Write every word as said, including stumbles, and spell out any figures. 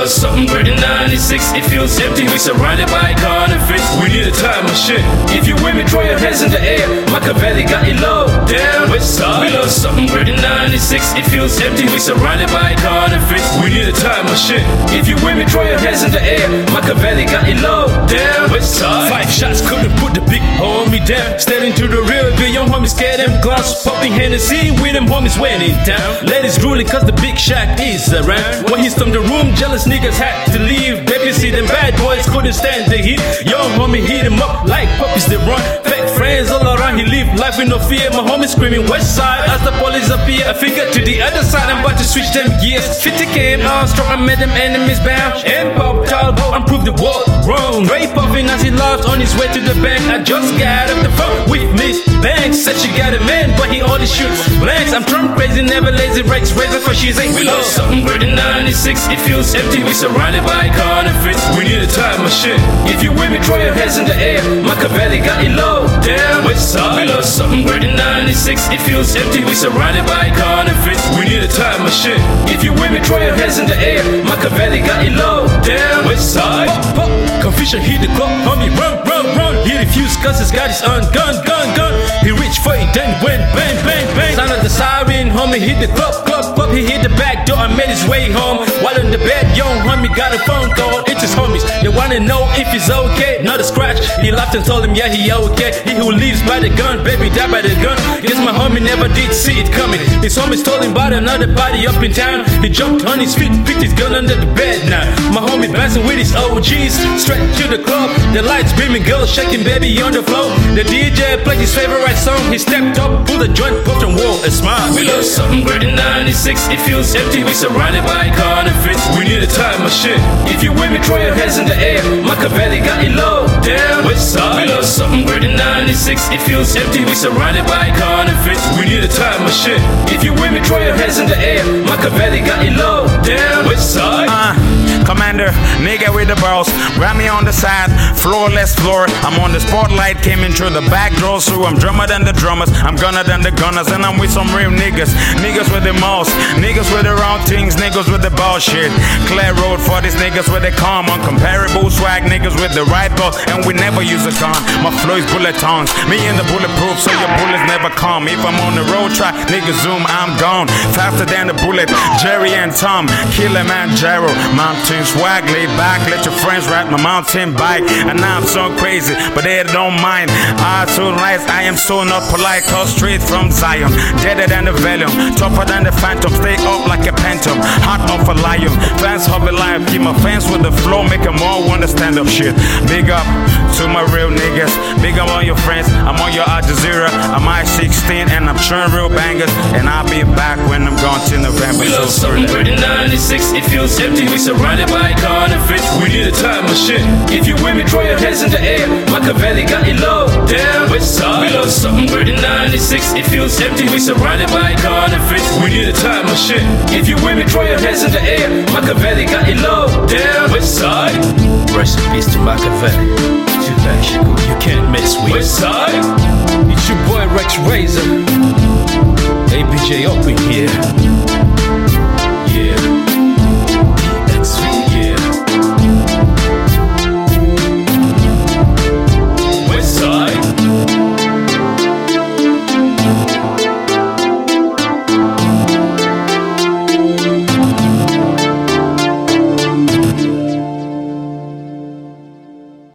lost something great in ninety-six. It feels empty, we surrounded by counterfeits. We need a time machine. If you with me, throw your hands in the air. Machiavelli got it low down west side. We lost something great in ninety-six. It feels empty, we surrounded by counterfeits. We need a time machine. If you with me, throw your hands in the air. Machiavelli got it low down west side. Five shots couldn't put the big homie down. Staring to the real big young homies, scared them gloss. Popping Hennessy with them homies when in town. Ladies drooling cause the big shack is around. When he stormed the room, jealous niggas had to leave. Baby, see them bad boys couldn't stand the heat. Young homie hit him up like puppies they run. Fake friends all around, he lived life with no fear. My homie screaming west side as the police appear. I figure to the other side, I'm about to switch them gears. fifty came out strong, I made them enemies bound. And pop talbot and prove the world wrong. Ray puffing as he laughed on his way to the bank. I just got off the phone with Miss Banks. Said she got a man, but he only shoots blanks. I'm Trump crazy, never lazy, breaks razor for she's ain't. We lost something great in ninety-six. It feels empty, we surrounded by counterfeits. We need a time machine. If you with me, throw your hands in the air. Machiavelli got it low down west side. We lost something great in ninety-six. It feels empty, we surrounded by counterfeits. We need a time machine. If you with me, throw your hands in the air. Machiavelli got it low down west side. Pop, pop, Confucian hit the clock, homie, run, run, run. He refused cause he's got his own gun, gun, gun. He reached for it, then went bang, bang, bang. Sound of the siren, homie, hit the club, club, club. He hit the back door and made his way home. While in the bed, young homie got a phone call. It's his homies, they wanna know if he's okay. Not a scratch, he laughed and told him, yeah, he okay. He who lives by the gun, baby, die by the gun. Guess my homie never did see it coming. His homies told him about another party up in town. He jumped on his feet, picked his gun under the bed now. My homie bouncing with his O Gs, straight to the club. The lights beaming, girls shaking, baby on the floor. The D J played his favorite song. He stepped up, pulled a joint, puffed and wore a smile. We lost something great in ninety-six. It feels empty, we surrounded by counterfeits. We need a time machine. If you with me, throw your hands in the air. Machiavelli got it low down west side. We lost something great in ninety-six. It feels empty, we surrounded by counterfeits. We need a time machine. If you with me, throw your hands in the air. Machiavelli got it low down west side. Uh, Commander, nigga with the balls, grab me on the side, floorless floor. I'm on the spotlight, came in through the back doors through. I'm drummer than the drummers, I'm gunner than the gunners, and I'm with some real niggas. Niggas with the most, niggas with the wrong things, niggas with the bullshit. Clear road for these niggas with the calm, uncomparable swag, niggas with the right ball, and we never use a gun. My flow is bullet tongues, me in the bulletproof, so your bullets never come. If I'm on the road track, niggas zoom, I'm gone. Faster than the bullet, Jerry and Tom, Killer Man, Jero. Mountain swag, laid back, let your friends ride my mountain bike. And now I'm so crazy, but they don't mind. I so nice, I am so not polite, cause straight from Zion. Deader than the Valium, tougher than the Phantom. Stay up like a phantom, hot off a lion. Fans hobby life, keep my fans with the flow, make them all wanna stand up shit. Big up to my real niggas, big up on your friends. I'm on your Al Jazeera, I'm I sixteen and I'm churning real bangers. And I'll be back when I'm gone to November. We lost something great in ninety-six. It feels empty, we surrounded by counterfeits. We need a time machine. If you with me, throw your hands in the air. Machiavelli got it low down west side. We lost something great in ninety-six. It feels empty, we surrounded by counterfeits. We need a time machine. If you with me, throw your hands in the air. Machiavelli got it low down west side. Rest in peace to Machiavelli. You can't mess with west side. It's your boy Rex Razor. A B J up in here.